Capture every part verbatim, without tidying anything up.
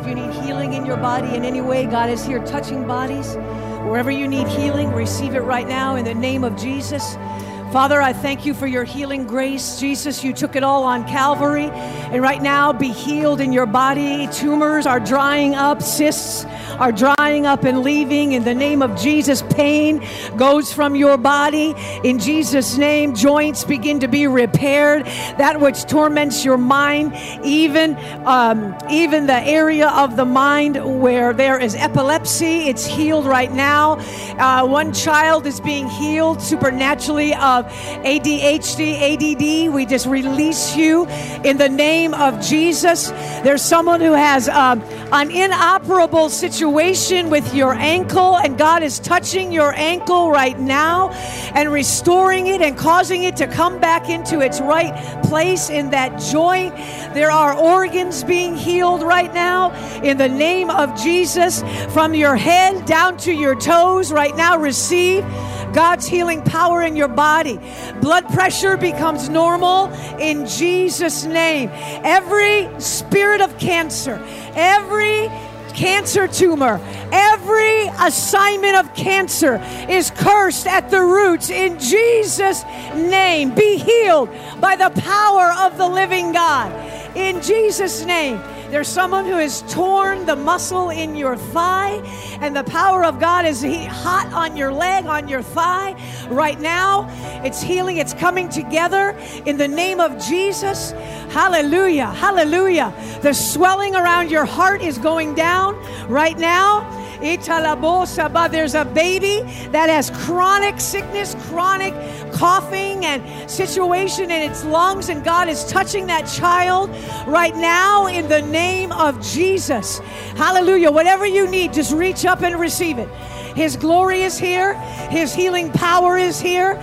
you need healing in your body in any way, God is here touching bodies. Wherever you need healing, receive it right now in the name of Jesus. Father, I thank you for your healing grace. Jesus, you took it all on Calvary. And right now, be healed in your body. Tumors are drying up. Cysts are drying up and leaving. In the name of Jesus, pain goes from your body. In Jesus' name, joints begin to be repaired. That which torments your mind, even, um, even the area of the mind where there is epilepsy, it's healed right now. Uh, one child is being healed supernaturally of A D H D, A D D. We just release you in the name of Jesus. There's someone who has um, an inoperable situation with your ankle, and God is touching your ankle right now and restoring it and causing it to come back into its right place in that joint. There are organs being healed right now in the name of Jesus. From your head down to your toes right now, receive God's healing power in your body. Blood pressure becomes normal in Jesus' name. Every spirit of cancer, every cancer tumor, every assignment of cancer is cursed at the roots in Jesus' name. Be healed by the power of the living God in Jesus' name. There's someone who has torn the muscle in your thigh, and the power of God is hot on your leg, on your thigh. Right now, it's healing. It's coming together in the name of Jesus. Hallelujah. Hallelujah. The swelling around your heart is going down right now. There's a baby that has chronic sickness, chronic coughing and situation in its lungs, and God is touching that child right now in the name of Jesus. Hallelujah. Whatever you need, just reach up and receive it. His glory is here. His healing power is here.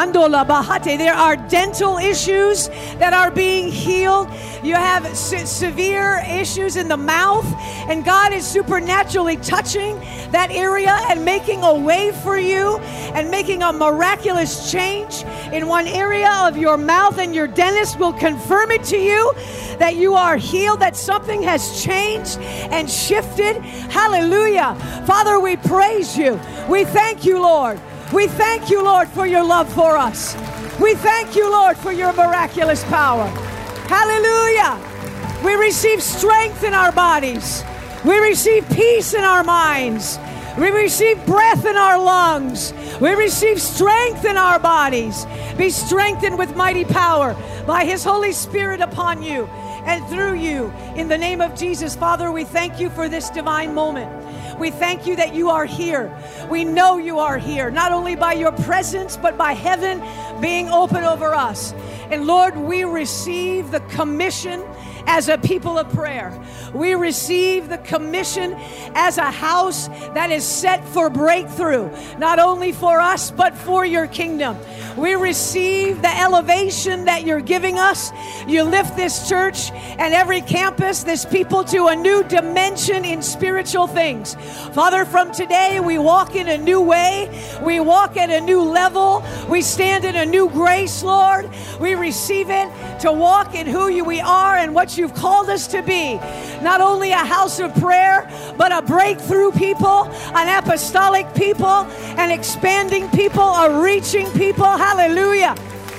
There are dental issues that are being healed. You have se- severe issues in the mouth, and God is supernaturally touching that area and making a way for you and making a miraculous change in one area of your mouth, and your dentist will confirm it to you that you are healed, that something has changed and shifted. Hallelujah. Father, we praise you. We thank you, Lord. We thank you, Lord, for your love for us. We thank you, Lord, for your miraculous power. Hallelujah. We receive strength in our bodies. We receive peace in our minds. We receive breath in our lungs. We receive strength in our bodies. Be strengthened with mighty power by His Holy Spirit upon you and through you. In the name of Jesus, Father, we thank you for this divine moment. We thank you that you are here. We know you are here, not only by your presence, but by heaven being open over us. And Lord, we receive the commission as a people of prayer. We receive the commission as a house that is set for breakthrough, not only for us, but for your kingdom. We receive the elevation that you're giving us. You lift this church and every campus, this people, to a new dimension in spiritual things. Father, from today, we walk in a new way. We walk at a new level. We stand in a new grace, Lord. We receive it to walk in who you, we are and what you've called us to be. Not only a house of prayer, but a breakthrough people, an apostolic people, an expanding people, a reaching people. Hallelujah.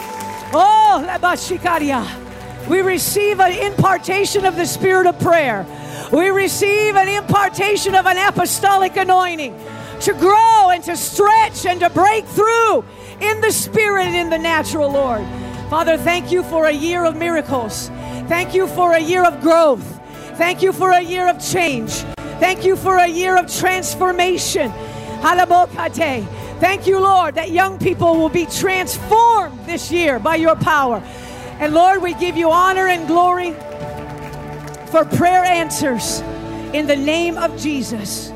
Oh, we receive an impartation of the spirit of prayer. We receive an impartation of an apostolic anointing to grow and to stretch and to break through in the spirit and in the natural, Lord. Father, thank you for a year of miracles. Thank you for a year of growth. Thank you for a year of change. Thank you for a year of transformation. Halabokate. Thank you, Lord, that young people will be transformed this year by your power. And Lord, we give you honor and glory for prayer answers in the name of Jesus.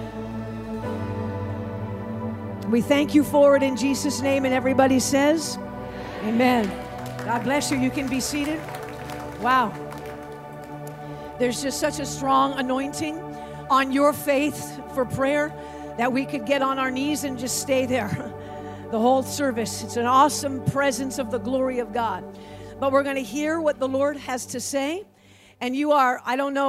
We thank you for it in Jesus' name. And everybody says, amen. God bless you. You can be seated. Wow. There's just such a strong anointing on your faith for prayer that we could get on our knees and just stay there the whole service. It's an awesome presence of the glory of God. But we're going to hear what the Lord has to say. And you are, I don't know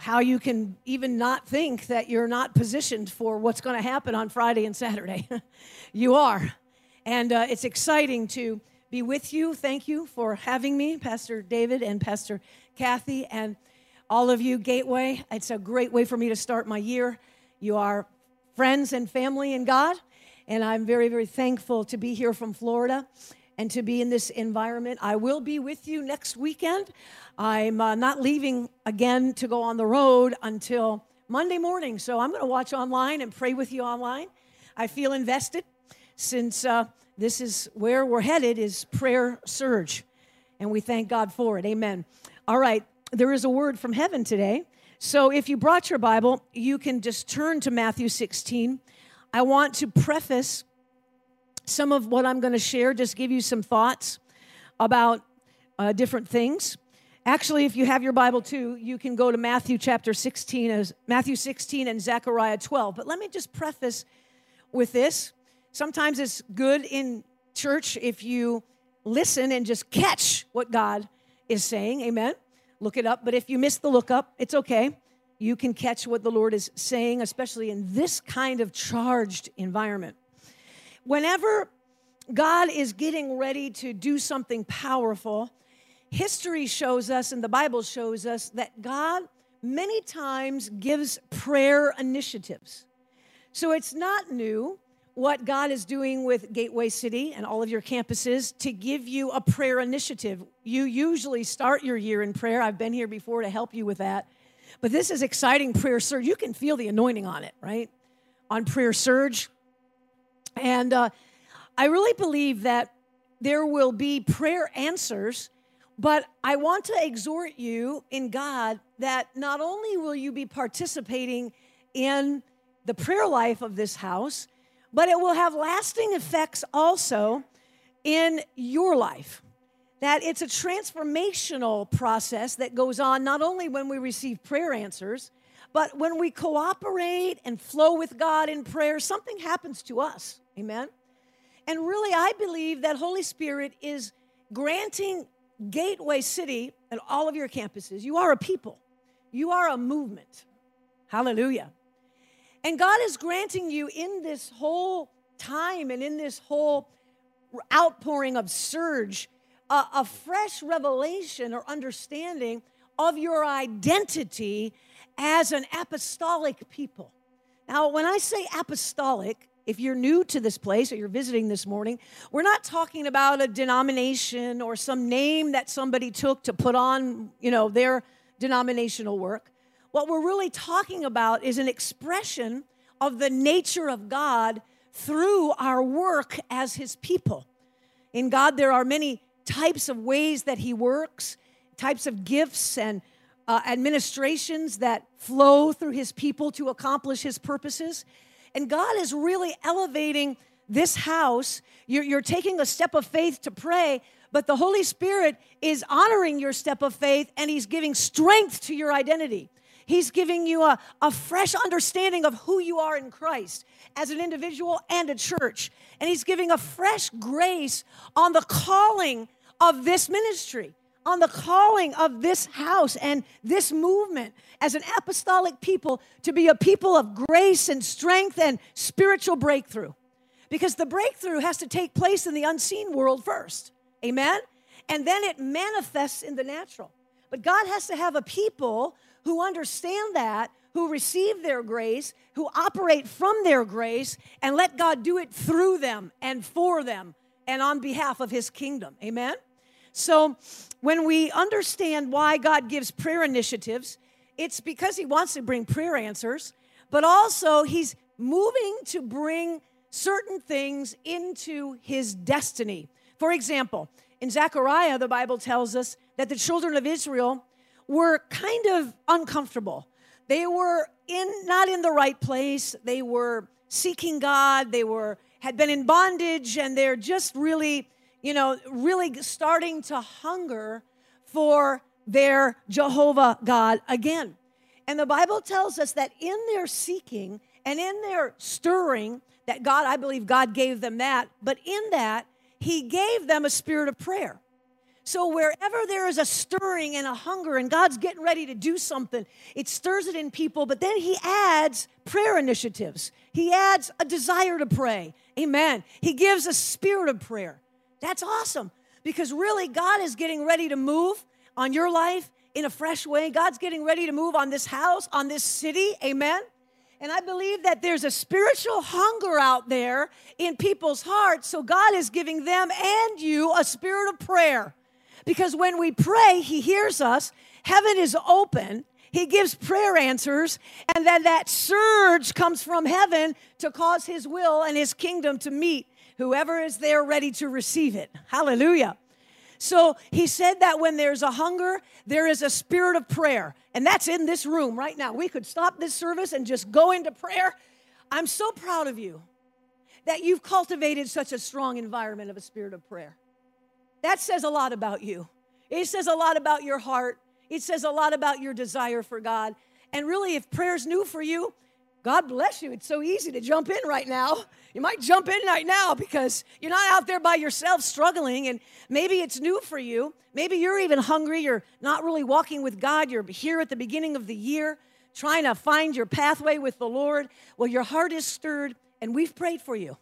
how you can even not think that you're not positioned for what's going to happen on Friday and Saturday. You are. And uh, it's exciting to be with you. Thank you for having me, Pastor David and Pastor Kathy, and all of you, Gateway. It's a great way for me to start my year. You are friends and family in God, and I'm very, very thankful to be here from Florida and to be in this environment. I will be with you next weekend. I'm uh, not leaving again to go on the road until Monday morning, so I'm going to watch online and pray with you online. I feel invested since uh, this is where we're headed, is prayer surge, and we thank God for it. Amen. All right, there is a word from heaven today, so if you brought your Bible, you can just turn to Matthew sixteen. I want to preface some of what I'm going to share, just give you some thoughts about uh, different things. Actually, if you have your Bible too, you can go to Matthew chapter sixteen, as Matthew sixteen and Zechariah twelve. But let me just preface with this. Sometimes it's good in church if you listen and just catch what God is saying. Amen. Look it up. But if you miss the look up, it's okay. You can catch what the Lord is saying, especially in this kind of charged environment. Whenever God is getting ready to do something powerful, history shows us and the Bible shows us that God many times gives prayer initiatives. So it's not new what God is doing with Gateway City and all of your campuses to give you a prayer initiative. You usually start your year in prayer. I've been here before to help you with that. But this is exciting prayer surge. You can feel the anointing on it, right? On prayer surge. And uh, I really believe that there will be prayer answers, but I want to exhort you in God that not only will you be participating in the prayer life of this house, but it will have lasting effects also in your life. That it's a transformational process that goes on not only when we receive prayer answers, but when we cooperate and flow with God in prayer, something happens to us. Amen? And really, I believe that Holy Spirit is granting Gateway City and all of your campuses. You are a people. You are a movement. Hallelujah. And God is granting you in this whole time and in this whole outpouring of surge, a, a fresh revelation or understanding of your identity as an apostolic people. Now, when I say apostolic, if you're new to this place or you're visiting this morning, we're not talking about a denomination or some name that somebody took to put on, you know, their denominational work. What we're really talking about is an expression of the nature of God through our work as His people. In God, there are many types of ways that He works, types of gifts and uh, administrations that flow through His people to accomplish His purposes. And God is really elevating this house. You're, you're taking a step of faith to pray, but the Holy Spirit is honoring your step of faith, and He's giving strength to your identity. He's giving you a, a fresh understanding of who you are in Christ as an individual and a church. And He's giving a fresh grace on the calling of this ministry, on the calling of this house and this movement as an apostolic people to be a people of grace and strength and spiritual breakthrough. Because the breakthrough has to take place in the unseen world first. Amen? And then it manifests in the natural. But God has to have a people who understand that, who receive their grace, who operate from their grace, and let God do it through them and for them and on behalf of His kingdom. Amen? So when we understand why God gives prayer initiatives, it's because He wants to bring prayer answers, but also He's moving to bring certain things into His destiny. For example, in Zechariah, the Bible tells us that the children of Israel were kind of uncomfortable. They were in not in the right place. They were seeking God. They were had been in bondage, and they're just really, you know, really starting to hunger for their Jehovah God again. And the Bible tells us that in their seeking and in their stirring, that God, I believe God gave them that, but in that, He gave them a spirit of prayer. So wherever there is a stirring and a hunger and God's getting ready to do something, it stirs it in people, but then he adds prayer initiatives. He adds a desire to pray. Amen. He gives a spirit of prayer. That's awesome because really God is getting ready to move on your life in a fresh way. God's getting ready to move on this house, on this city. Amen. And I believe that there's a spiritual hunger out there in people's hearts. So God is giving them and you a spirit of prayer. Because when we pray, he hears us. Heaven is open. He gives prayer answers. And then that surge comes from heaven to cause his will and his kingdom to meet whoever is there ready to receive it. Hallelujah. So he said that when there's a hunger, there is a spirit of prayer. And that's in this room right now. We could stop this service and just go into prayer. I'm so proud of you that you've cultivated such a strong environment of a spirit of prayer. That says a lot about you. It says a lot about your heart. It says a lot about your desire for God. And really, if prayer's new for you, God bless you. It's so easy to jump in right now. You might jump in right now because you're not out there by yourself struggling, and maybe it's new for you. Maybe you're even hungry. You're not really walking with God. You're here at the beginning of the year trying to find your pathway with the Lord. Well, your heart is stirred, and we've prayed for you.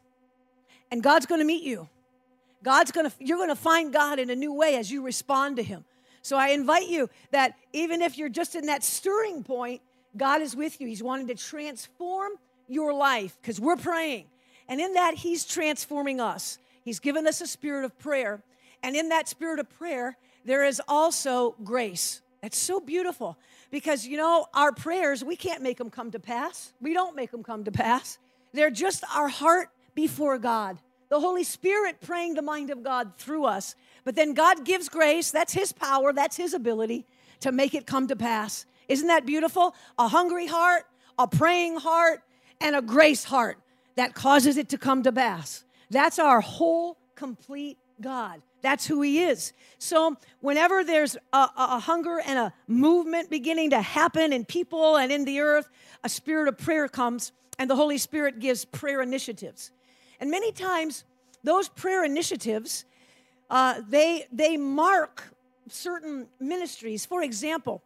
And God's going to meet you. God's going to, you're going to find God in a new way as you respond to him. So I invite you that even if you're just in that stirring point, God is with you. He's wanting to transform your life because we're praying. And in that, he's transforming us. He's given us a spirit of prayer. And in that spirit of prayer, there is also grace. That's so beautiful because, you know, our prayers, we can't make them come to pass. We don't make them come to pass. They're just our heart before God. The Holy Spirit praying the mind of God through us. But then God gives grace. That's his power. That's his ability to make it come to pass. Isn't that beautiful? A hungry heart, a praying heart, and a grace heart that causes it to come to pass. That's our whole, complete God. That's who he is. So whenever there's a, a hunger and a movement beginning to happen in people and in the earth, a spirit of prayer comes, and the Holy Spirit gives prayer initiatives. And many times, those prayer initiatives, uh, they, they mark certain ministries. For example,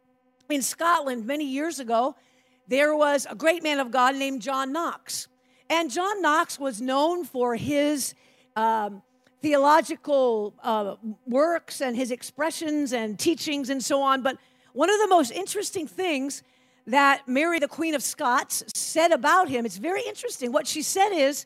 in Scotland many years ago, there was a great man of God named John Knox. And John Knox was known for his um, theological uh, works and his expressions and teachings and so on. But one of the most interesting things that Mary, the Queen of Scots, said about him, it's very interesting. What she said is,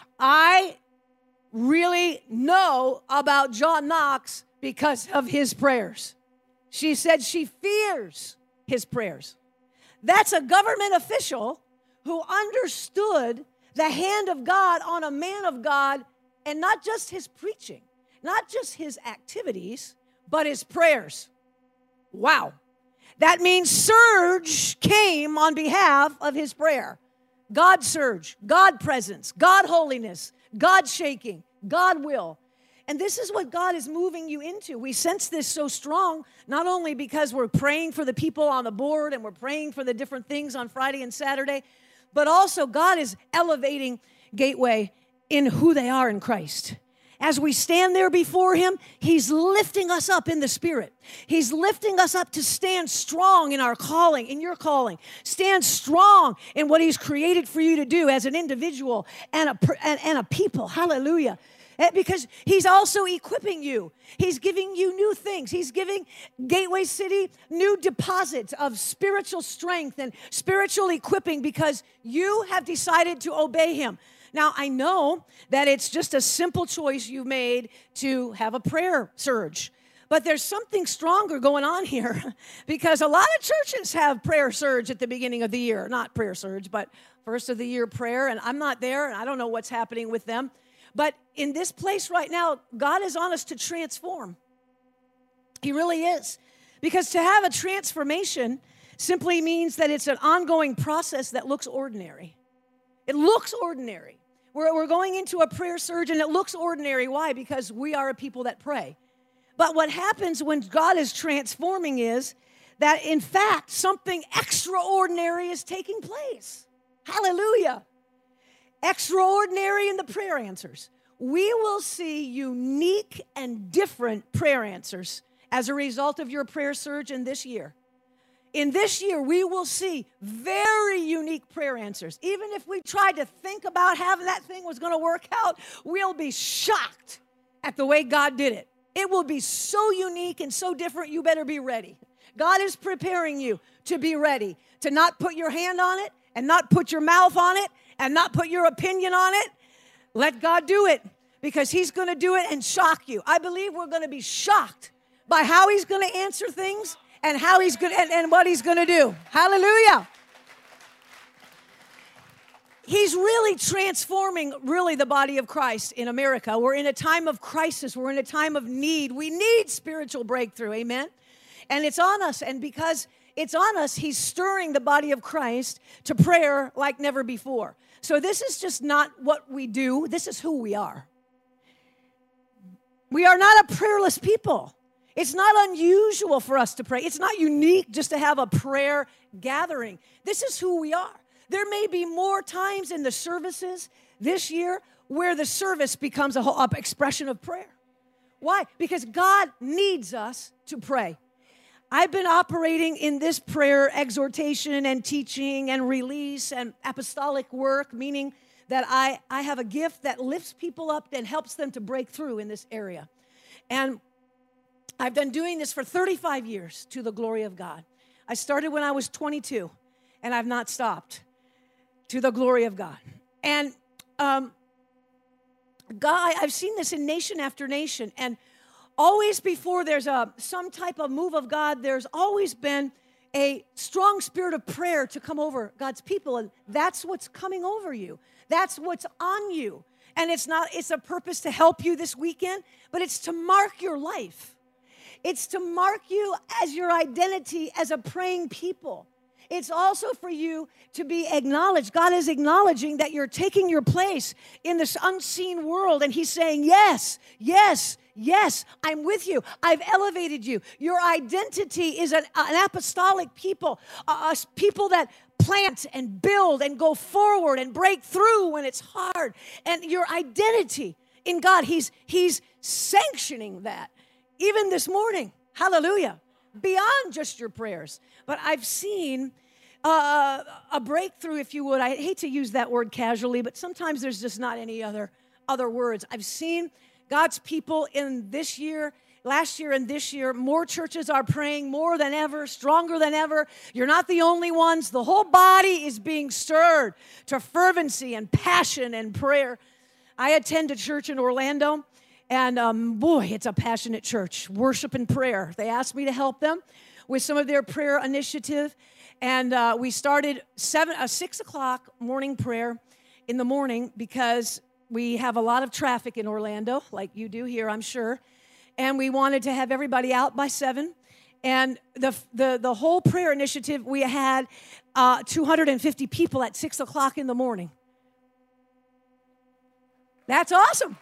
I really know about John Knox because of his prayers. She said she fears his prayers. That's a government official who understood the hand of God on a man of God, and not just his preaching, not just his activities, but his prayers. Wow. That means surge came on behalf of his prayer. God surge, God presence, God holiness, God shaking, God will. And this is what God is moving you into. We sense this so strong, not only because we're praying for the people on the board and we're praying for the different things on Friday and Saturday, but also God is elevating Gateway in who they are in Christ. As we stand there before him, he's lifting us up in the Spirit. He's lifting us up to stand strong in our calling, in your calling. Stand strong in what he's created for you to do as an individual and a, and, and a people. Hallelujah. Because he's also equipping you. He's giving you new things. He's giving Gateway City new deposits of spiritual strength and spiritual equipping because you have decided to obey him. Now, I know that it's just a simple choice you've made to have a prayer surge. But there's something stronger going on here because a lot of churches have prayer surge at the beginning of the year. Not prayer surge, but first of the year prayer. And I'm not there, and I don't know what's happening with them. But in this place right now, God is on us to transform. He really is. Because to have a transformation simply means that it's an ongoing process that looks ordinary. It looks ordinary. We're, we're going into a prayer surge, and it looks ordinary. Why? Because we are a people that pray. But what happens when God is transforming is that, in fact, something extraordinary is taking place. Hallelujah. Extraordinary in the prayer answers. we will see unique and different prayer answers as a result of your prayer surge in this year. In this year, we will see very unique prayer answers. Even if we tried to think about how that thing was going to work out, we'll be shocked at the way God did it. It will be so unique and so different, you better be ready. God is preparing you to be ready, to not put your hand on it and not put your mouth on it and not put your opinion on it. Let God do it, because he's going to do it and shock you. I believe we're going to be shocked by how he's going to answer things and how he's going and, and what he's going to do. Hallelujah. He's really transforming, really, the body of Christ in America. We're in a time of crisis. We're in a time of need. We need spiritual breakthrough. Amen. And it's on us. And because it's on us, he's stirring the body of Christ to prayer like never before. So this is just not what we do. This is who we are. We are not a prayerless people. It's not unusual for us to pray. It's not unique just to have a prayer gathering. This is who we are. There may be more times in the services this year where the service becomes a whole expression of prayer. Why? Because God needs us to pray. I've been operating in this prayer exhortation and teaching and release and apostolic work, meaning that I, I have a gift that lifts people up and helps them to break through in this area. And I've been doing this for thirty-five years to the glory of God. I started when I was twenty-two, and I've not stopped, to the glory of God. And um, God, I've seen this in nation after nation, and always before there's a some type of move of God, there's always been a strong spirit of prayer to come over God's people, and that's what's coming over you. That's what's on you. And it's not, it's a purpose to help you this weekend, but it's to mark your life. It's to mark you as your identity as a praying people. It's also for you to be acknowledged. God is acknowledging that you're taking your place in this unseen world, and he's saying, yes, yes, yes, I'm with you. I've elevated you. Your identity is an, an apostolic people, a, a people that plant and build and go forward and break through when it's hard. And your identity in God, he's, he's sanctioning that. Even this morning, hallelujah, beyond just your prayers. But I've seen uh, a breakthrough, if you would. I hate to use that word casually, but sometimes there's just not any other, other words. I've seen God's people in this year, last year and this year, more churches are praying more than ever, stronger than ever. You're not the only ones. The whole body is being stirred to fervency and passion and prayer. I attend a church in Orlando, and um, boy, it's a passionate church, worship and prayer. They asked me to help them with some of their prayer initiative, and uh, we started seven, uh, six o'clock morning prayer in the morning because we have a lot of traffic in Orlando, like you do here, I'm sure. And we wanted to have everybody out by seven. And the the, the whole prayer initiative, we had uh, two hundred fifty people at six o'clock in the morning. That's awesome.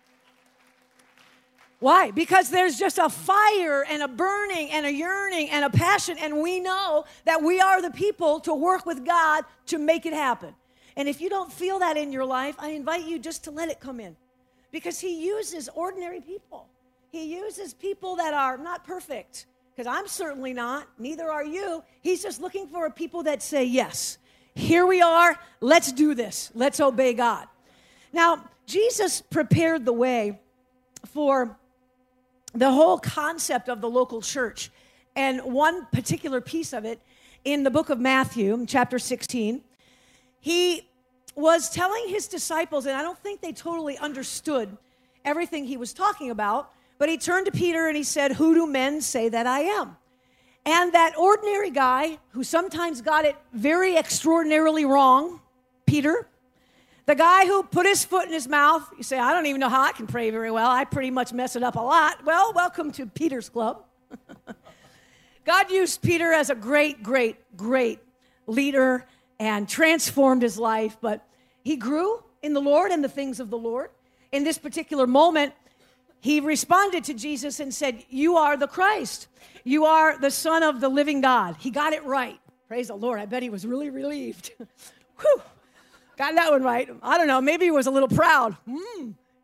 Why? Because there's just a fire and a burning and a yearning and a passion, and we know that we are the people to work with God to make it happen. And if you don't feel that in your life, I invite you just to let it come in, because he uses ordinary people. He uses people that are not perfect, because I'm certainly not, neither are you. He's just looking for a people that say, yes, here we are, let's do this, let's obey God. Now, Jesus prepared the way for the whole concept of the local church. And one particular piece of it in the book of Matthew, chapter sixteen, he was telling his disciples, and I don't think they totally understood everything he was talking about, but he turned to Peter and he said, who do men say that I am? And that ordinary guy who sometimes got it very extraordinarily wrong, Peter, the guy who put his foot in his mouth, you say, I don't even know how I can pray very well. I pretty much mess it up a lot. Well, welcome to Peter's Club. God used Peter as a great, great, great leader and transformed his life, but he grew in the Lord and the things of the Lord. In this particular moment, he responded to Jesus and said, you are the Christ. You are the Son of the living God. He got it right. Praise the Lord. I bet he was really relieved. Whew. Got that one right. I don't know. Maybe he was a little proud. Mm,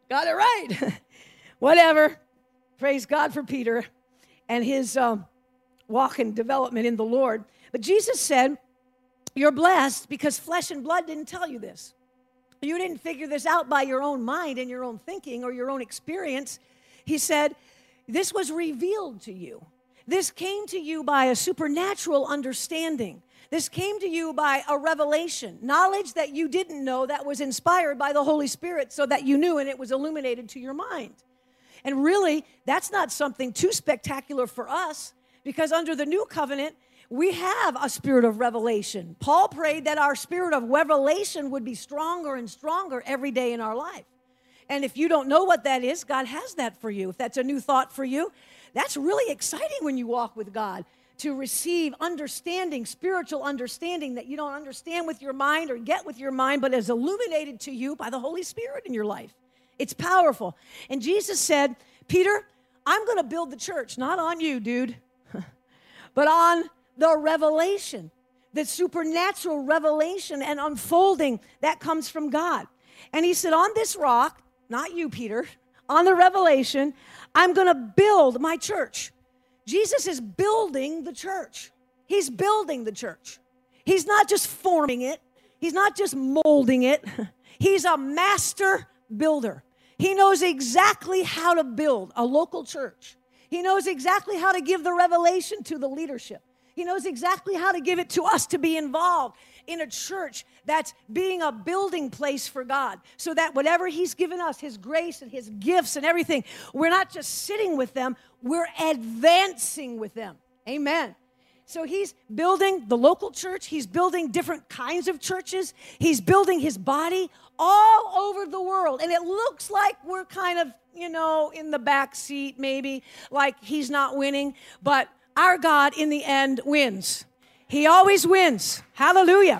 Got it right. Whatever. Praise God for Peter and his um, walk and development in the Lord. But Jesus said, you're blessed because flesh and blood didn't tell you this. You didn't figure this out by your own mind and your own thinking or your own experience. He said, this was revealed to you. This came to you by a supernatural understanding. This came to you by a revelation, knowledge that you didn't know that was inspired by the Holy Spirit so that you knew and it was illuminated to your mind. And really, that's not something too spectacular for us because under the new covenant, we have a spirit of revelation. Paul prayed that our spirit of revelation would be stronger and stronger every day in our life. And if you don't know what that is, God has that for you. If that's a new thought for you, that's really exciting when you walk with God, to receive understanding, spiritual understanding that you don't understand with your mind or get with your mind, but is illuminated to you by the Holy Spirit in your life. It's powerful. And Jesus said, Peter, I'm going to build the church, not on you, dude, but on the revelation, the supernatural revelation and unfolding that comes from God. And he said, on this rock, not you, Peter, on the revelation, I'm going to build my church. Jesus is building the church. He's building the church. He's not just forming it. He's not just molding it. He's a master builder. He knows exactly how to build a local church. He knows exactly how to give the revelation to the leadership. He knows exactly how to give it to us to be involved in a church that's being a building place for God so that whatever he's given us, his grace and his gifts and everything, we're not just sitting with them, we're advancing with them. Amen. So he's building the local church. He's building different kinds of churches. He's building his body all over the world. And it looks like we're kind of, you know, in the back seat maybe, like he's not winning, but our God, in the end, wins. He always wins. Hallelujah.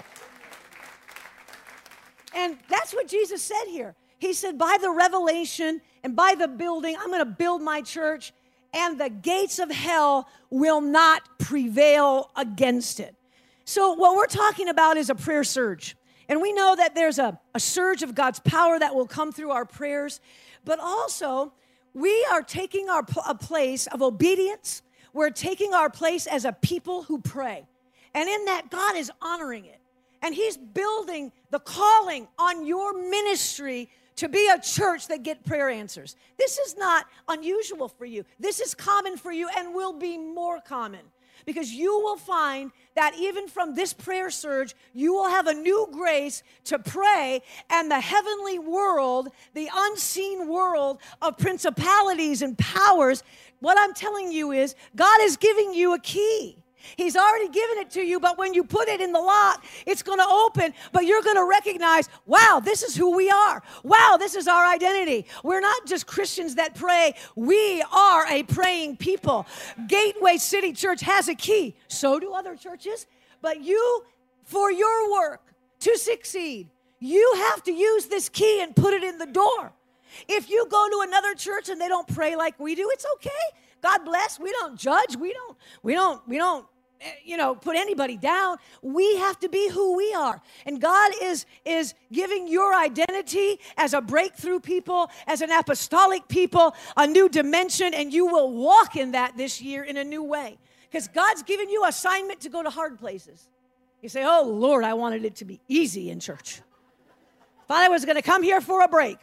And that's what Jesus said here. He said, by the revelation and by the building, I'm going to build my church, and the gates of hell will not prevail against it. So what we're talking about is a prayer surge. And we know that there's a, a surge of God's power that will come through our prayers. But also, we are taking our a place of obedience. We're taking our place as a people who pray. And in that, God is honoring it. And he's building the calling on your ministry to be a church that get prayer answers. This is not unusual for you. This is common for you and will be more common. Because you will find that even from this prayer surge, you will have a new grace to pray, and the heavenly world, the unseen world of principalities and powers, what I'm telling you is God is giving you a key. He's already given it to you, but when you put it in the lock, it's going to open, but you're going to recognize, wow, this is who we are. Wow, this is our identity. We're not just Christians that pray. We are a praying people. Gateway City Church has a key. So do other churches. But you, for your work to succeed, you have to use this key and put it in the door. If you go to another church and they don't pray like we do, it's okay. God bless. We don't judge. We don't, we don't, we don't, you know, put anybody down. We have to be who we are. And God is, is giving your identity as a breakthrough people, as an apostolic people, a new dimension, and you will walk in that this year in a new way. Because God's given you assignment to go to hard places. You say, oh, Lord, I wanted it to be easy in church. Thought I was going to come here for a break.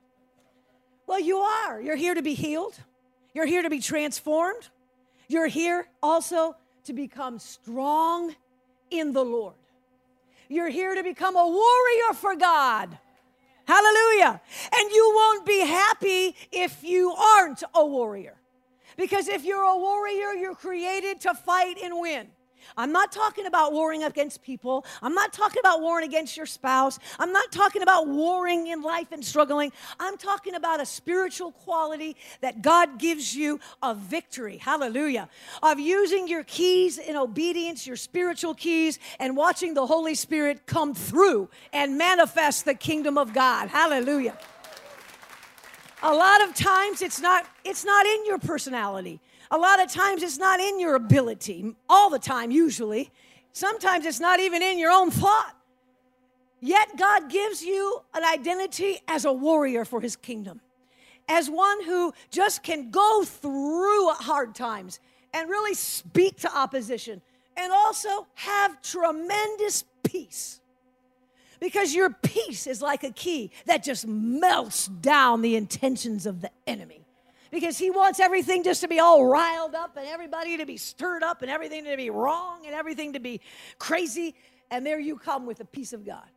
Well, you are. You're here to be healed. You're here to be transformed. You're here also to become strong in the Lord. You're here to become a warrior for God. Hallelujah. And you won't be happy if you aren't a warrior. Because if you're a warrior, you're created to fight and win. I'm not talking about warring against people. I'm not talking about warring against your spouse. I'm not talking about warring in life and struggling. I'm talking about a spiritual quality that God gives you of victory. Hallelujah. Of using your keys in obedience, your spiritual keys, and watching the Holy Spirit come through and manifest the kingdom of God. Hallelujah. A lot of times it's not, it's not in your personality. A lot of times it's not in your ability. All the time, usually. Sometimes it's not even in your own thought. Yet God gives you an identity as a warrior for his kingdom. as one who just can go through hard times and really speak to opposition and also have tremendous peace. Because your peace is like a key that just melts down the intentions of the enemy. Because he wants everything just to be all riled up and everybody to be stirred up and everything to be wrong and everything to be crazy. And there you come with the peace of God.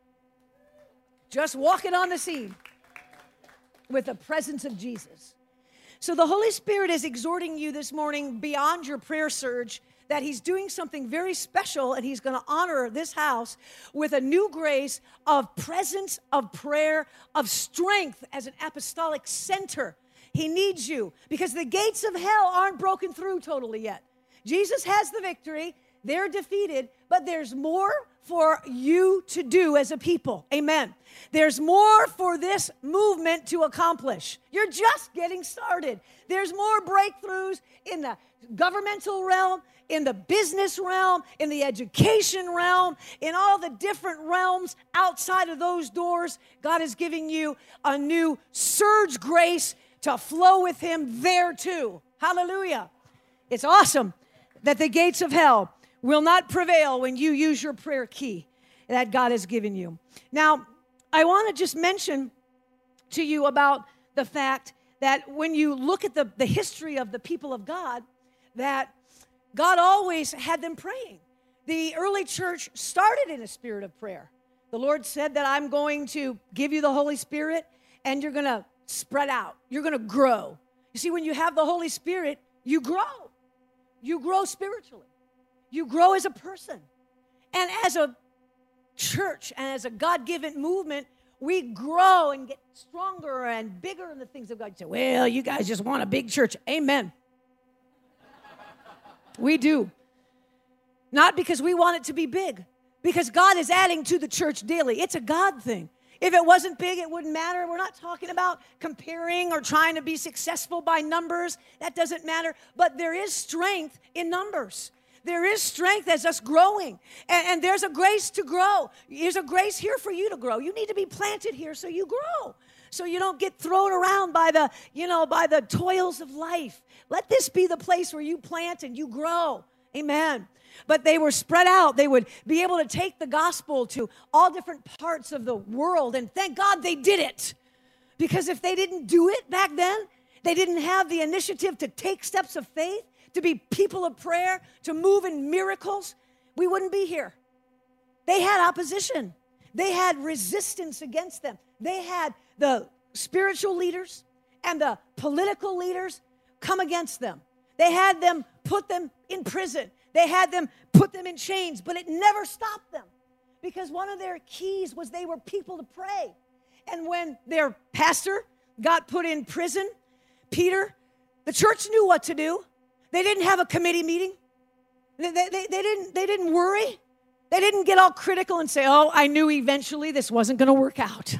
Just walking on the scene with the presence of Jesus. So the Holy Spirit is exhorting you this morning beyond your prayer surge that he's doing something very special, and he's going to honor this house with a new grace of presence, of prayer, of strength as an apostolic center. He needs you because the gates of hell aren't broken through totally yet. Jesus has the victory. They're defeated, but there's more for you to do as a people. Amen. There's more for this movement to accomplish. You're just getting started. There's more breakthroughs in the governmental realm, in the business realm, in the education realm, in all the different realms outside of those doors. God is giving you a new surge grace to flow with him there too. Hallelujah. It's awesome that the gates of hell will not prevail when you use your prayer key that God has given you. Now, I want to just mention to you about the fact that when you look at the, the history of the people of God, that God always had them praying. The early church started in a spirit of prayer. The Lord said that I'm going to give you the Holy Spirit and you're going to spread out. You're going to grow. You see, when you have the Holy Spirit, you grow. You grow spiritually. You grow as a person. And as a church and as a God-given movement, we grow and get stronger and bigger in the things of God. You say, well, you guys just want a big church. Amen. We do. Not because we want it to be big, because God is adding to the church daily. It's a God thing. If it wasn't big, it wouldn't matter. We're not talking about comparing or trying to be successful by numbers. That doesn't matter. But there is strength in numbers. There is strength as us growing. And, and there's a grace to grow. There's a grace here for you to grow. You need to be planted here so you grow. So you don't get thrown around by the, you know, by the toils of life. Let this be the place where you plant and you grow. Amen. But they were spread out. They would be able to take the gospel to all different parts of the world. And thank God they did it. Because if they didn't do it back then, they didn't have the initiative to take steps of faith, to be people of prayer, to move in miracles, we wouldn't be here. They had opposition. They had resistance against them. They had the spiritual leaders and the political leaders come against them. They had them put them in prison. They had them put them in chains, but it never stopped them because one of their keys was they were people to pray. And when their pastor got put in prison, Peter, the church knew what to do. They didn't have a committee meeting. They, they, they, they, didn't, they didn't worry. They didn't get all critical and say, oh, I knew eventually this wasn't going to work out.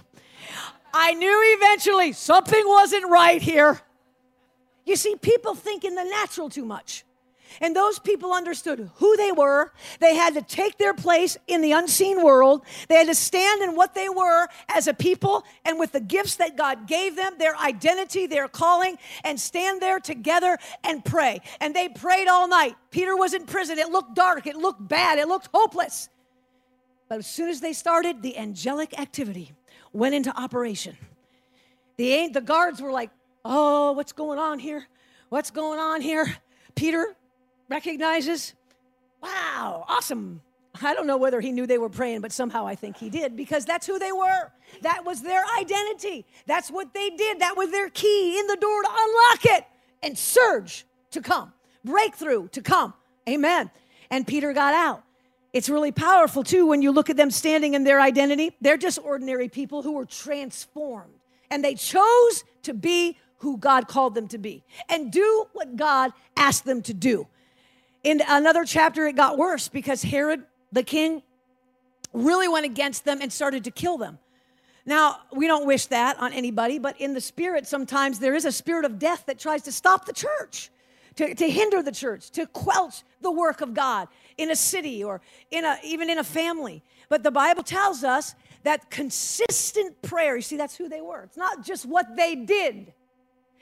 I knew eventually something wasn't right here. You see, people think in the natural too much. And those people understood who they were. They had to take their place in the unseen world. They had to stand in what they were as a people and with the gifts that God gave them, their identity, their calling, and stand there together and pray. And they prayed all night. Peter was in prison. It looked dark. It looked bad. It looked hopeless. But as soon as they started, the angelic activity went into operation. The, the guards were like, oh, what's going on here? What's going on here? Peter recognizes, wow, awesome. I don't know whether he knew they were praying, but somehow I think he did because that's who they were. That was their identity. That's what they did. That was their key in the door to unlock it and surge to come, breakthrough to come. Amen. And Peter got out. It's really powerful, too, when you look at them standing in their identity. They're just ordinary people who were transformed, and they chose to be who God called them to be and do what God asked them to do. In another chapter, it got worse because Herod, the king, really went against them and started to kill them. Now, we don't wish that on anybody, but in the spirit, sometimes there is a spirit of death that tries to stop the church, to, to hinder the church, to quench the work of God in a city or in a, even in a family. But the Bible tells us that consistent prayer, you see, that's who they were. It's not just what they did.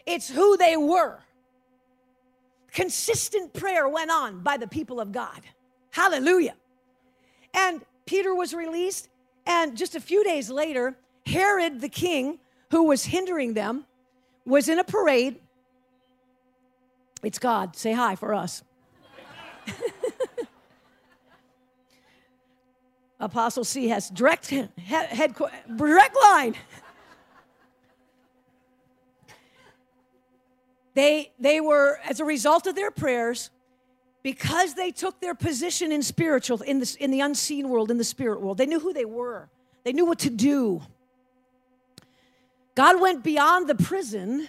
It's who they were. Consistent prayer went on by the people of God. Hallelujah. And Peter was released, and just a few days later, Herod the king, who was hindering them, was in a parade. It's God. Say hi for us. Apostle C has direct head, head direct line. They, they were, as a result of their prayers, because they took their position in spiritual, in the, in the unseen world, in the spirit world, they knew who they were. They knew what to do. God went beyond the prison,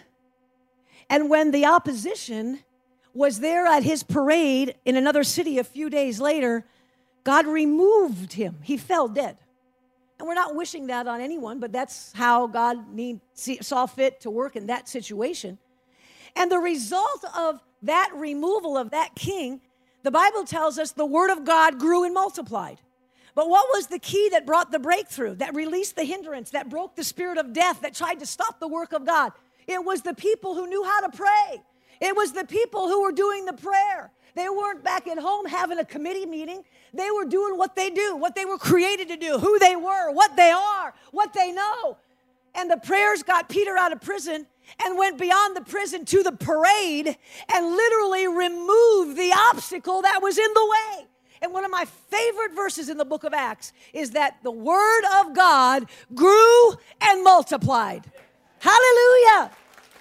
and when the opposition was there at his parade in another city a few days later, God removed him. He fell dead. And we're not wishing that on anyone, but that's how God need, saw fit to work in that situation. And the result of that removal of that king, the Bible tells us the word of God grew and multiplied. But what was the key that brought the breakthrough, that released the hindrance, that broke the spirit of death, that tried to stop the work of God? It was the people who knew how to pray. It was the people who were doing the prayer. They weren't back at home having a committee meeting. They were doing what they do, what they were created to do, who they were, what they are, what they know. And the prayers got Peter out of prison and went beyond the prison to the parade and literally removed the obstacle that was in the way. And one of my favorite verses in the book of Acts is that the word of God grew and multiplied. Hallelujah.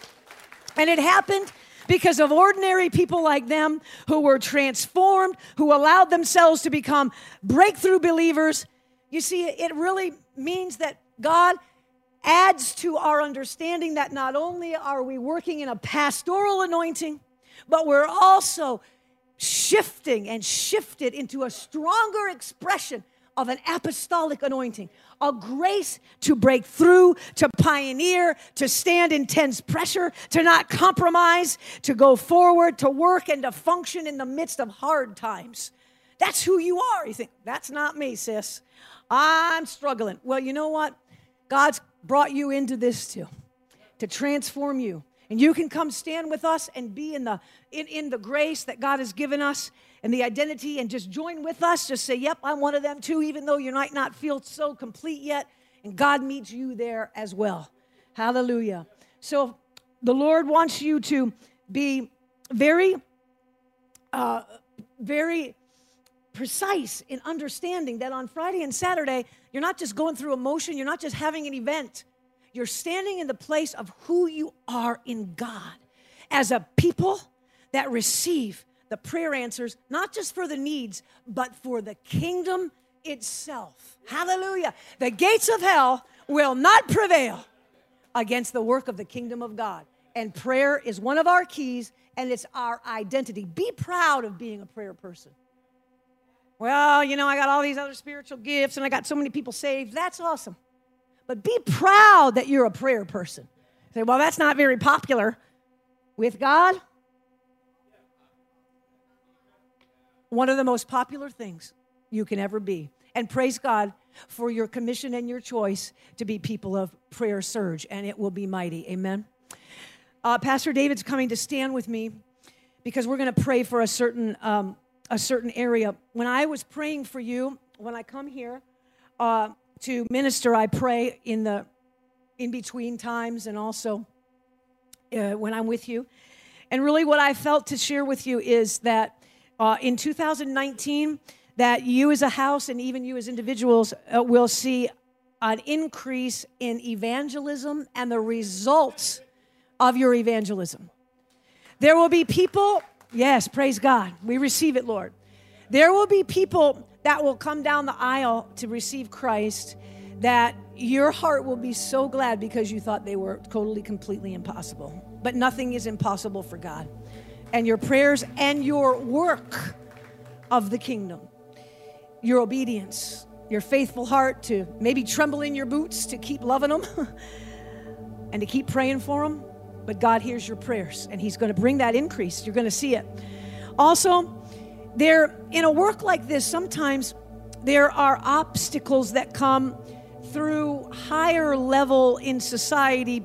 And it happened because of ordinary people like them who were transformed, who allowed themselves to become breakthrough believers. You see, it really means that God adds to our understanding that not only are we working in a pastoral anointing, but we're also shifting and shifted into a stronger expression of an apostolic anointing, a grace to break through, to pioneer, to stand in tense pressure, to not compromise, to go forward, to work and to function in the midst of hard times. That's who you are. You think, that's not me, sis. I'm struggling. Well, you know what? God's brought you into this too, to transform you. And you can come stand with us and be in the in, in the grace that God has given us and the identity, and just join with us. Just say, yep, I'm one of them too, even though you might not feel so complete yet. And God meets you there as well. Hallelujah. So the Lord wants you to be very, uh, very precise in understanding that on Friday and Saturday, you're not just going through emotion. You're not just having an event. You're standing in the place of who you are in God as a people that receive the prayer answers, not just for the needs, but for the kingdom itself. Hallelujah. The gates of hell will not prevail against the work of the kingdom of God. And prayer is one of our keys, and it's our identity. Be proud of being a prayer person. Well, you know, I got all these other spiritual gifts, and I got so many people saved. That's awesome. But be proud that you're a prayer person. Say, well, that's not very popular. With God, one of the most popular things you can ever be. And praise God for your commission and your choice to be people of prayer surge, and it will be mighty. Amen. Uh, Pastor David's coming to stand with me because we're going to pray for a certain um, a certain area. When I was praying for you, when I come here uh, to minister, I pray in the in between times and also uh, when I'm with you. And really, what I felt to share with you is that uh, in two thousand nineteen, that you as a house and even you as individuals uh, will see an increase in evangelism and the results of your evangelism. There will be people, yes, praise God, we receive it, Lord. There will be people that will come down the aisle to receive Christ that your heart will be so glad because you thought they were totally, completely impossible. But nothing is impossible for God. And your prayers and your work of the kingdom, your obedience, your faithful heart to maybe tremble in your boots to keep loving them and to keep praying for them. But God hears your prayers, and he's going to bring that increase. You're going to see it. Also, there in a work like this, sometimes there are obstacles that come through higher level in society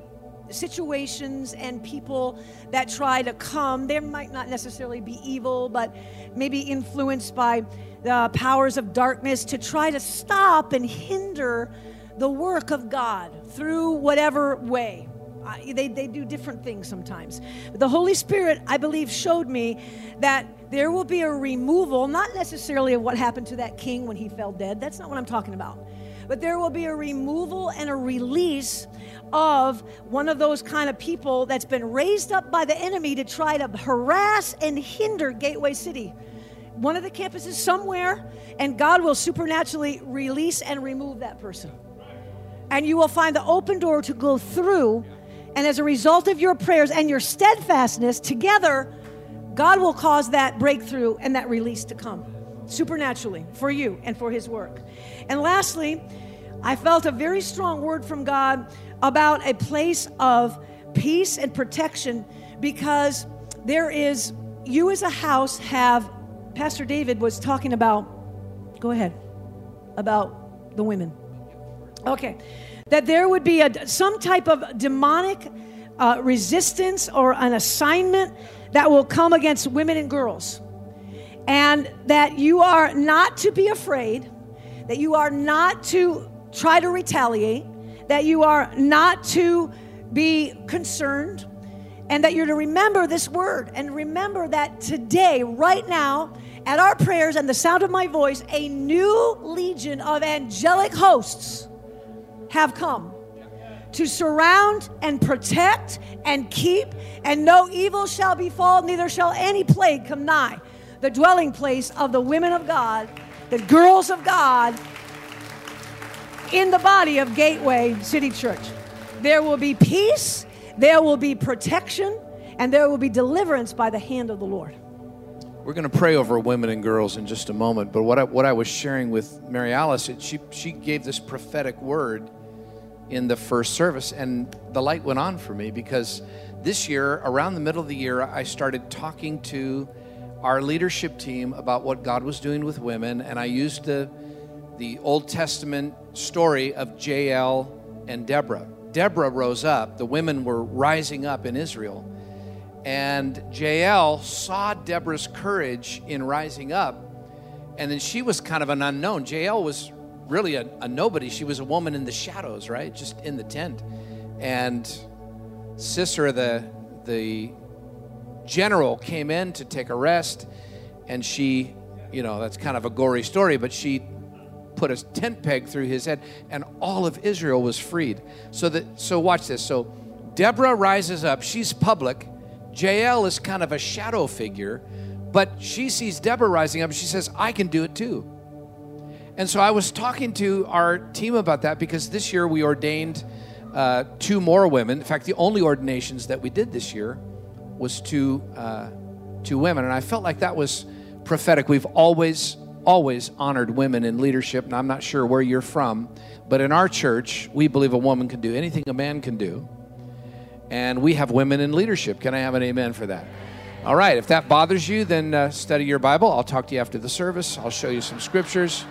situations and people that try to come. They might not necessarily be evil, but maybe influenced by the powers of darkness to try to stop and hinder the work of God through whatever way. Uh, they, they do different things sometimes. But the Holy Spirit, I believe, showed me that there will be a removal, not necessarily of what happened to that king when he fell dead. That's not what I'm talking about. But there will be a removal and a release of one of those kind of people that's been raised up by the enemy to try to harass and hinder Gateway City. One of the campuses somewhere, and God will supernaturally release and remove that person. And you will find the open door to go through. And as a result of your prayers and your steadfastness together, God will cause that breakthrough and that release to come supernaturally for you and for his work. And lastly, I felt a very strong word from God about a place of peace and protection, because there is, you as a house have, Pastor David was talking about, go ahead, about the women. Okay, that there would be a, some type of demonic uh, resistance or an assignment that will come against women and girls. And that you are not to be afraid, that you are not to try to retaliate, that you are not to be concerned, and that you're to remember this word. And remember that today, right now, at our prayers and the sound of my voice, a new legion of angelic hosts have come to surround and protect and keep, and no evil shall befall, neither shall any plague come nigh the dwelling place of the women of God, the girls of God, in the body of Gateway City Church. There will be peace, there will be protection, and there will be deliverance by the hand of the Lord. We're going to pray over women and girls in just a moment, but what I, what I was sharing with Mary Alice, it, she, she gave this prophetic word in the first service, and the light went on for me, because this year, around the middle of the year, I started talking to our leadership team about what God was doing with women, and I used the, the Old Testament story of Jael and Deborah. Deborah rose up, the women were rising up in Israel, and Jael saw Deborah's courage in rising up, and then she was kind of an unknown. Jael was really a, a nobody. She was a woman in the shadows, right? Just in the tent. And Sisera, the, the general, came in to take a rest, and she, you know, that's kind of a gory story, but she put a tent peg through his head, and all of Israel was freed. So that, so watch this. So Deborah rises up. She's public. Jael is kind of a shadow figure, but she sees Deborah rising up, and she says, I can do it too. And so I was talking to our team about that, because this year we ordained uh, two more women. In fact, the only ordinations that we did this year was two, uh, two women. And I felt like that was prophetic. We've always, always honored women in leadership, and I'm not sure where you're from, but in our church, we believe a woman can do anything a man can do. And we have women in leadership. Can I have an amen for that? All right, if that bothers you, then uh, study your Bible. I'll talk to you after the service. I'll show you some scriptures.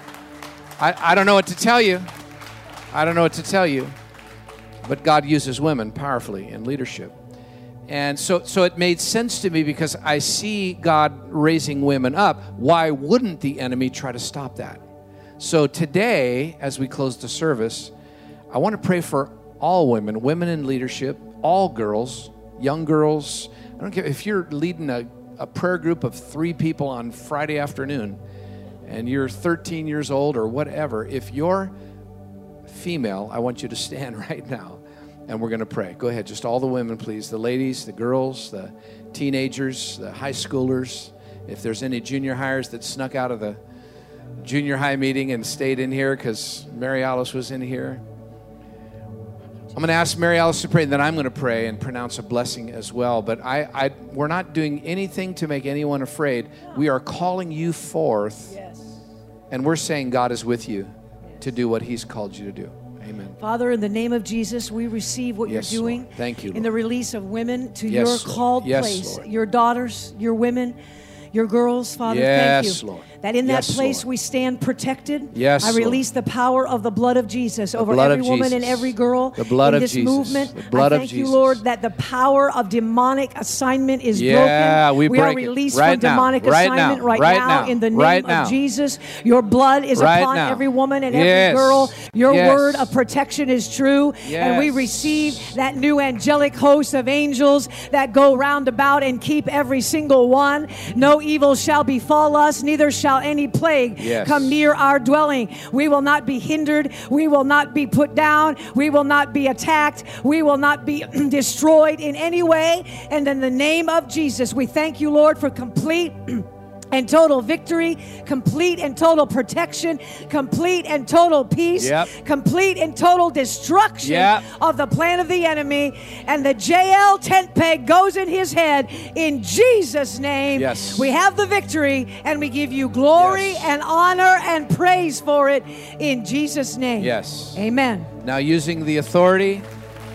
I, I don't know what to tell you. I don't know what to tell you. But God uses women powerfully in leadership. And so, so it made sense to me, because I see God raising women up. Why wouldn't the enemy try to stop that? So today, as we close the service, I want to pray for all women, women in leadership, all girls, young girls. I don't care if you're leading a, a prayer group of three people on Friday afternoon, and you're thirteen years old or whatever. If you're female, I want you to stand right now, and we're going to pray. Go ahead, just all the women, please. The ladies, the girls, the teenagers, the high schoolers. If there's any junior hires that snuck out of the junior high meeting and stayed in here because Mary Alice was in here. I'm going to ask Mary Alice to pray, and then I'm going to pray and pronounce a blessing as well. But I, I, we're not doing anything to make anyone afraid. We are calling you forth, yes. And we're saying God is with you, yes, to do what He's called you to do. Amen. Father, in the name of Jesus, we receive what yes, you're doing. Lord. Thank you, Lord. In the release of women to yes, your called yes, place, Lord. Your daughters, your women. your girls, Father. Yes, thank you. Lord. That in Yes, that place Lord. we stand protected. Yes, I release Lord. the power of the blood of Jesus over blood every of woman and Jesus. every girl The blood in of this Jesus. movement. The blood I of thank you, Jesus. Lord, that the power of demonic assignment is Yeah, broken. we we are break it released right from now, demonic right assignment now, right, right now, now, in the name right of now. Jesus. Your blood is Right upon now. every woman and Yes. every girl. Your Yes. word of protection is true. And we Yes. receive that new angelic host of angels that go round about and keep every single one. No evil shall befall us, neither shall any plague Yes. come near our dwelling. We will not be hindered. We will not be put down. We will not be attacked. We will not be destroyed in any way. And in the name of Jesus, we thank you, Lord, for complete and total victory, complete and total protection, complete and total peace, Yep. complete and total destruction Yep. of the plan of the enemy. And the J L tent peg goes in his head in Jesus' name. Yes. We have the victory, and we give you glory Yes. and honor and praise for it in Jesus' name. Yes. Amen. Now, using the authority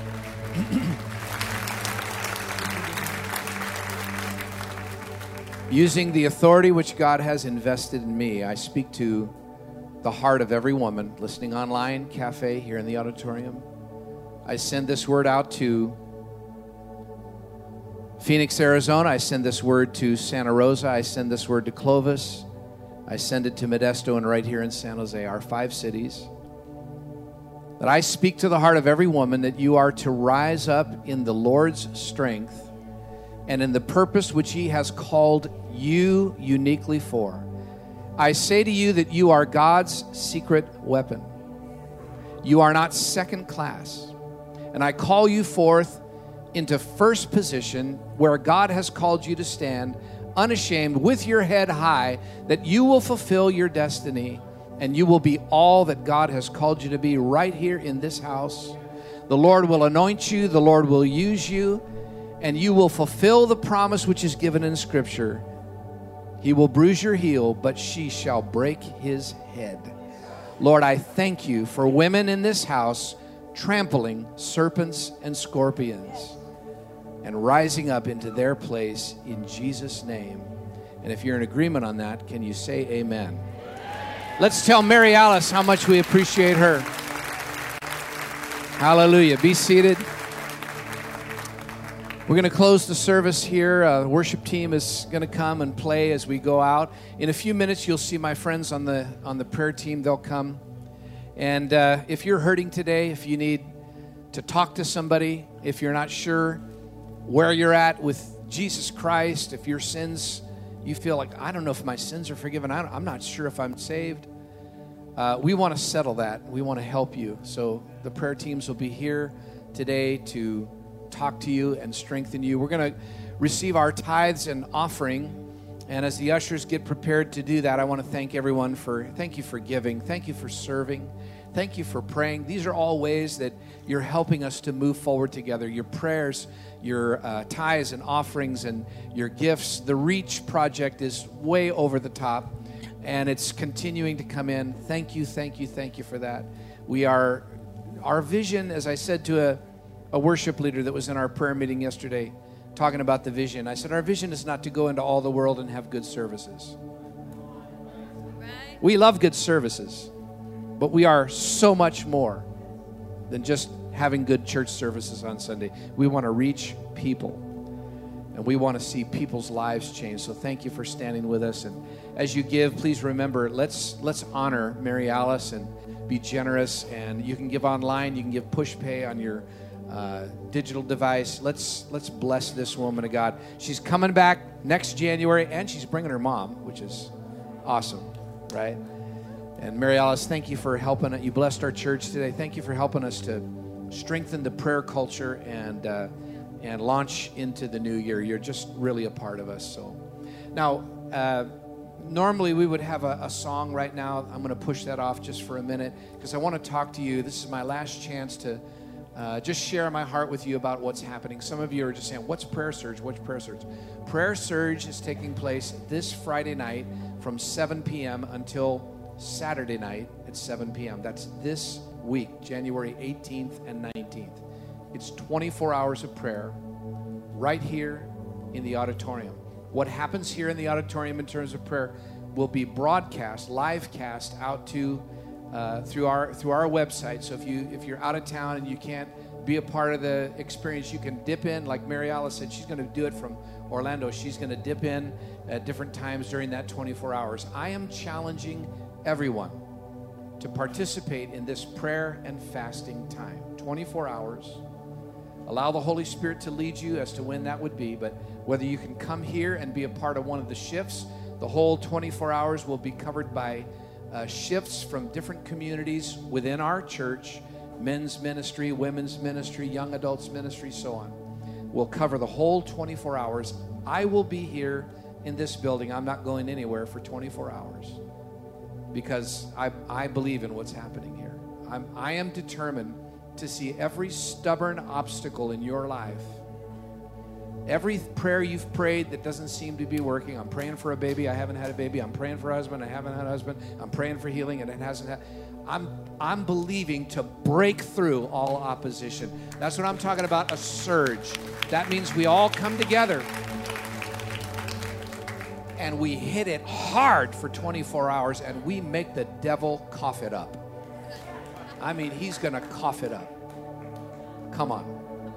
using the authority which God has invested in me, I speak to the heart of every woman listening online, cafe, here in the auditorium. I send this word out to Phoenix, Arizona. I send this word to Santa Rosa. I send this word to Clovis. I send it to Modesto and right here in San Jose, our five cities. That I speak to the heart of every woman that you are to rise up in the Lord's strength and in the purpose which He has called you uniquely for. I say to you that you are God's secret weapon. You are not second class. And I call you forth into first position where God has called you to stand, unashamed, with your head high, that you will fulfill your destiny and you will be all that God has called you to be right here in this house. The Lord will anoint you, the Lord will use you, and you will fulfill the promise which is given in Scripture. He will bruise your heel, but she shall break his head. Lord, I thank you for women in this house trampling serpents and scorpions and rising up into their place in Jesus' name. And if you're in agreement on that, can you say amen? Let's tell Mary Alice how much we appreciate her. Hallelujah. Be seated. We're going to close the service here. Uh, the worship team is going to come and play as we go out. In a few minutes, you'll see my friends on the on the prayer team. They'll come. And uh, if you're hurting today, if you need to talk to somebody, if you're not sure where you're at with Jesus Christ, if your sins, you feel like, I don't know if my sins are forgiven. I don't, I'm not sure if I'm saved. Uh, we want to settle that. We want to help you. So the prayer teams will be here today to talk to you and strengthen you. We're going to receive our tithes and offering. And as the ushers get prepared to do that, I want to thank everyone for, thank you for giving. Thank you for serving. Thank you for praying. These are all ways that you're helping us to move forward together. Your prayers, your uh, tithes and offerings and your gifts. The Reach project is way over the top, and it's continuing to come in. Thank you, thank you, thank you for that. We are, our vision, as I said to a, a worship leader that was in our prayer meeting yesterday, talking about the vision. I said, our vision is not to go into all the world and have good services. We love good services, but we are so much more than just having good church services on Sunday. We want to reach people, and we want to see people's lives change. So thank you for standing with us. And as you give, please remember, let's let's honor Mary Alice and be generous. And you can give online. You can give PushPay on your Uh, digital device. Let's let's bless this woman of God. She's coming back next January, and she's bringing her mom, which is awesome, right? And Mary Alice, thank you for helping. You blessed our church today. Thank you for helping us to strengthen the prayer culture and uh, and launch into the new year. You're just really a part of us. So now, uh, normally we would have a, a song right now. I'm going to push that off just for a minute because I want to talk to you. This is my last chance to Uh, just share my heart with you about what's happening. Some of you are just saying, what's Prayer Surge? What's Prayer Surge? Prayer Surge is taking place this Friday night from seven p.m. until Saturday night at seven p.m. That's this week, January eighteenth and nineteenth. It's twenty-four hours of prayer right here in the auditorium. what happens here in the auditorium in terms of prayer will be broadcast, live cast out to uh, through our through our website. So if you if you're out of town and you can't be a part of the experience, you can dip in. Like Mary Alice said, she's going to do it from Orlando. She's going to dip in at different times during that twenty-four hours. I am challenging everyone to participate in this prayer and fasting time. twenty-four hours. Allow the Holy Spirit to lead you as to when that would be. But whether you can come here and be a part of one of the shifts, the whole twenty-four hours will be covered by uh, shifts from different communities within our church, men's ministry, women's ministry, young adults ministry, so on. We'll cover the whole twenty-four hours. I will be here in this building. I'm not going anywhere for twenty-four hours because I, I believe in what's happening here. I'm, I am determined to see every stubborn obstacle in your life, every prayer you've prayed that doesn't seem to be working. I'm praying for a baby. I haven't had a baby. I'm praying for a husband. I haven't had a husband. I'm praying for healing, and it hasn't had. I'm, I'm believing to break through all opposition. That's what I'm talking about, a surge. That means we all come together and we hit it hard for twenty-four hours and we make the devil cough it up. I mean, he's going to cough it up. Come on.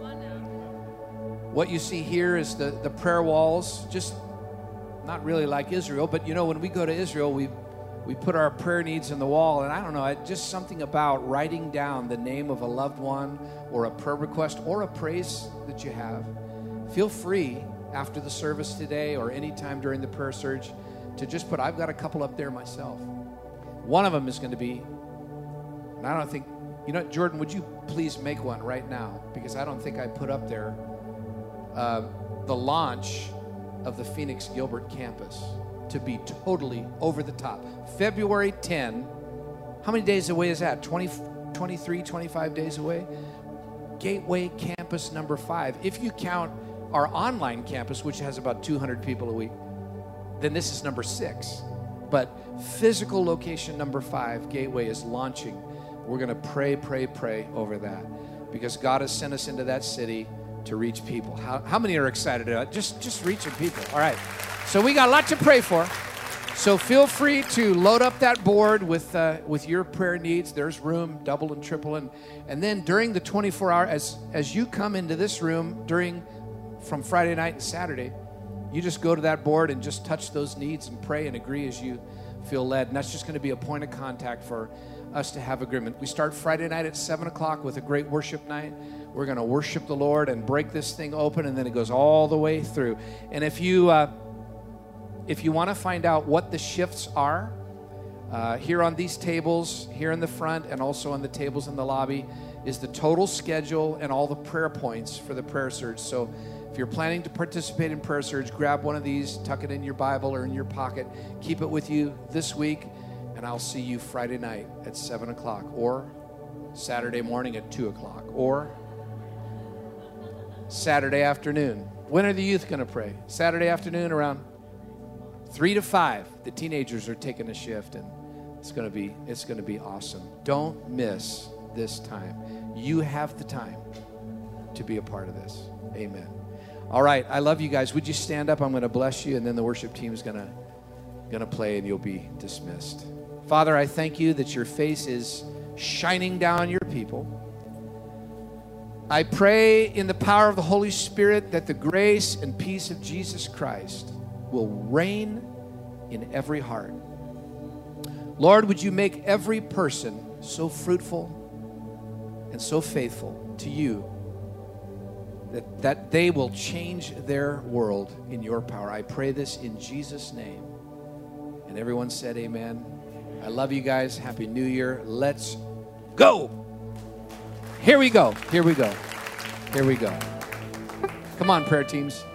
What you see here is the, the prayer walls, just not really like Israel, but you know, when we go to Israel, we we put our prayer needs in the wall, and I don't know, it, just something about writing down the name of a loved one or a prayer request or a praise that you have. Feel free after the service today or anytime during the prayer surge to just put, I've got a couple up there myself. One of them is going to be, and I don't think, you know, Jordan, would you please make one right now? Because I don't think I put up there uh, the launch of the Phoenix Gilbert campus to be totally over the top. February tenth, how many days away is that? twenty, twenty-three, twenty-five days away? Gateway Campus number five. If you count our online campus, which has about two hundred people a week, then this is number six. But physical location number five, Gateway, is launching. We're going to pray, pray, pray over that because God has sent us into that city to reach people. How, how many are excited about it? Just, just reaching people. All right. So we got a lot to pray for. So feel free to load up that board with uh, with your prayer needs. There's room, double and triple. And, and then during the twenty-four hour, as, as you come into this room during from Friday night and Saturday, you just go to that board and just touch those needs and pray and agree as you feel led. And that's just going to be a point of contact for us to have agreement. We start Friday night at seven o'clock with a great worship night. We're going to worship the Lord and break this thing open, and then it goes all the way through. And if you uh, if you want to find out what the shifts are, uh, here on these tables, here in the front, and also on the tables in the lobby, is the total schedule and all the prayer points for the prayer surge. So if you're planning to participate in prayer surge, grab one of these, tuck it in your Bible or in your pocket, keep it with you this week, and I'll see you Friday night at seven o'clock, or Saturday morning at two o'clock, or Saturday afternoon. When are the youth going to pray? Saturday afternoon around three to five. The teenagers are taking a shift, and it's going to be it's going to be awesome. Don't miss this time. You have the time to be a part of this. Amen. All right, I love you guys. Would you stand up? I'm going to bless you, and then the worship team is going to going to play, and you'll be dismissed. Father, I thank you that your face is shining down on your people. I pray in the power of the Holy Spirit that the grace and peace of Jesus Christ will reign in every heart. Lord, would you make every person so fruitful and so faithful to you that, that they will change their world in your power. I pray this in Jesus' name. And everyone said amen. I love you guys. Happy New Year. Let's go. Here we go. Here we go. Here we go. Come on, prayer teams.